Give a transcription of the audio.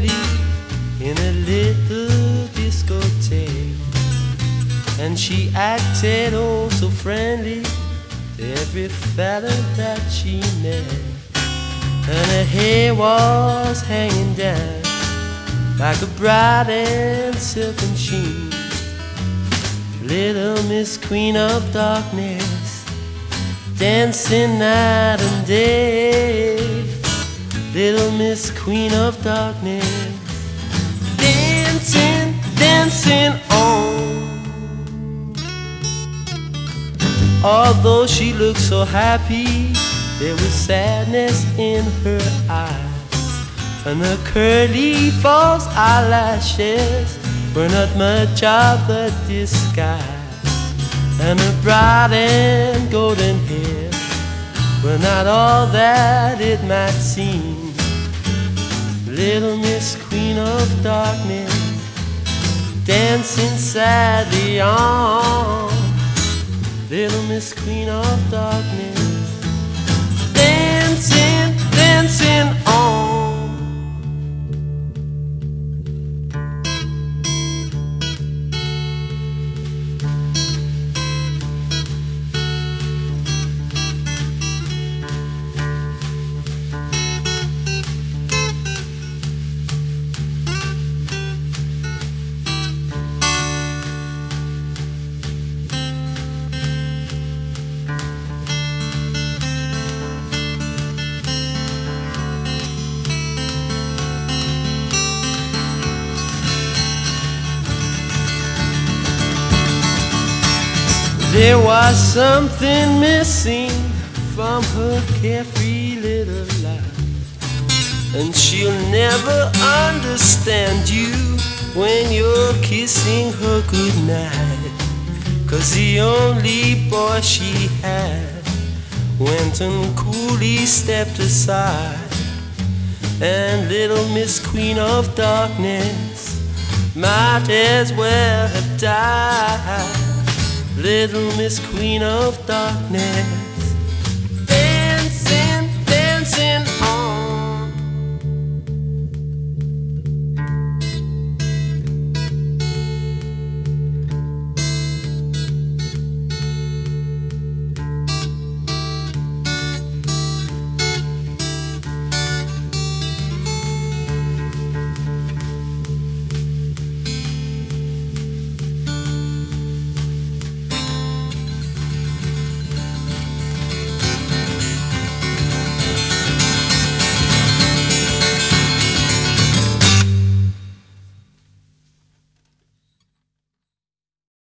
lately in a little discotheque, and she acted oh so friendly to every fella that she met. And her hair was hanging down like a bright and silken sheen. Little Miss Queen of Darkness, dancing night and day. Little Miss Queen of Darkness, dancing, dancing on. Although she looked so happy, there was sadness in her eyes, and the curly false eyelashes were not much of a disguise, and her bright and golden hair were not all that it might seem. Little Miss Queen of Darkness, dancing sadly on. Little Miss Queen of Darkness, dancing, dancing on. There was something missing from her carefree little life, and she'll never understand you when you're kissing her goodnight. 'Cause the only boy she had went and coolly stepped aside, and little Miss Queen of Darkness might as well have died. Little Miss Queen of Darkness,